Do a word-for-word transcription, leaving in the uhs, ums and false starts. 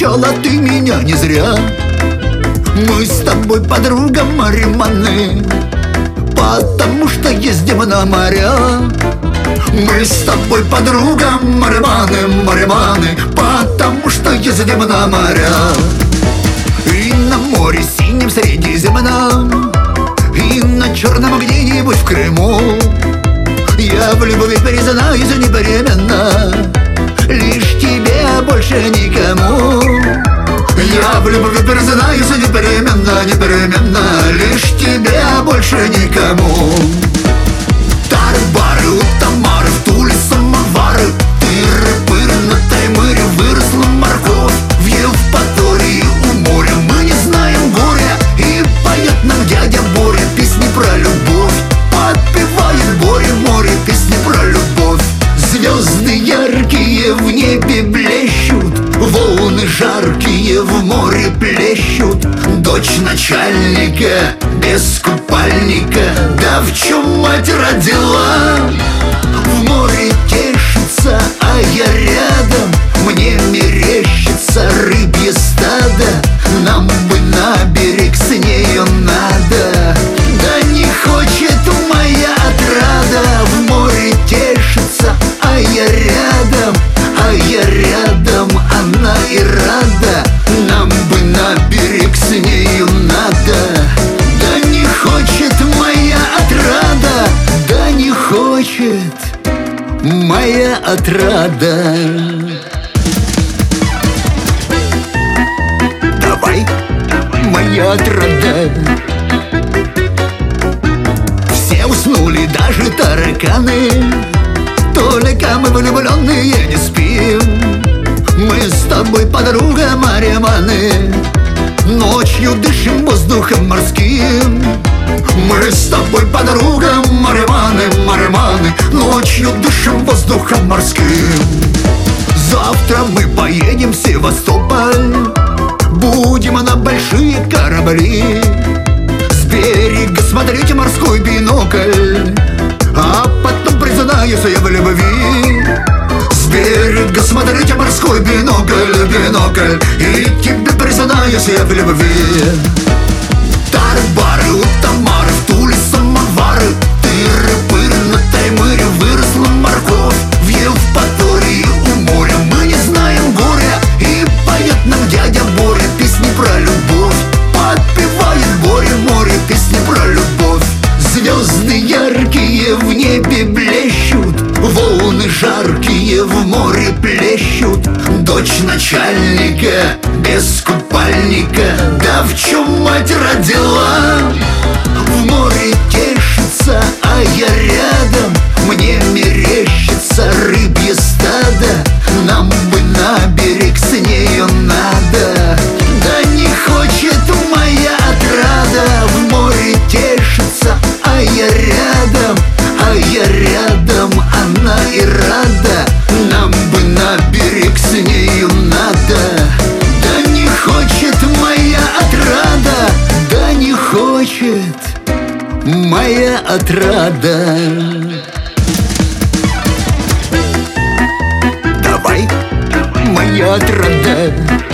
встречала ты меня не зря. Мы с тобой, подруга, мариманы, потому что ездим на моря. Мы с тобой, подруга, мариманы, мариманы, потому что ездим на моря. И на море синем Средиземном, и на черном где-нибудь в Крыму. Я в любви признаюсь непременно, лишь тебе, больше никому. Я в любви признаюсь непременно, непременно, лишь тебе, больше никому. Тары-бары у Тамары, в Туле самовары, тыры-пыры на Таймыре, выросла морковь. В Евпатории у моря мы не знаем горя, и поет нам дядя Боря песни про любовь. Подпевает Боря море песни про любовь. Звезды яркие в небе блещут, волны жаркие в море плещут. Дочь начальника без купальника, да в чем мать родила? В море тешится, а я рядом, мне мерещится рыбье стадо. Нам бы на берег, с нею надо, да не хочет моя отрада. В море тешится, а я рядом, а я рядом, она и рада. Нам бы на берег, с нею надо, да не хочет моя отрада, да не хочет моя отрада. Давай, моя отрада. Все уснули, даже тараканы, только мы влюбленные не спим. Мы с тобой, подруга, мариманы, ночью дышим воздухом морским. Мы с тобой, подруга, мариманы, мариманы, ночью дышим воздухом морским. Завтра мы поедем в Севастополь, будем на большие корабли, с берега смотреть морской бинокль, а потом признаюсь я в любви. С берега смотреть морской бинокль, бинокль, и тебе признаюсь я в любви. Тары-бары у Тамары, в Туле самовары, тыры-пыры на Таймыре, выросла морковь. В Евпатории у моря мы не знаем горя, и поет нам дядя Боря песни про любовь. Подпевает Боря море песни про любовь. Звезды яркие в небе блещут, волны жаркие в море плещут. Дочь начальника без купальника, да в чем мать родила? В море тешится, а я рядом, мне мерещится рыбье стадо. Нам бы на берег, с нею надо, да не хочет моя отрада. В море тешится, а я рядом, а я рядом, она и рада. Нам бы на берег, с нею надо, да не хочет моя отрада, да не хочет моя отрада. Давай, моя отрада.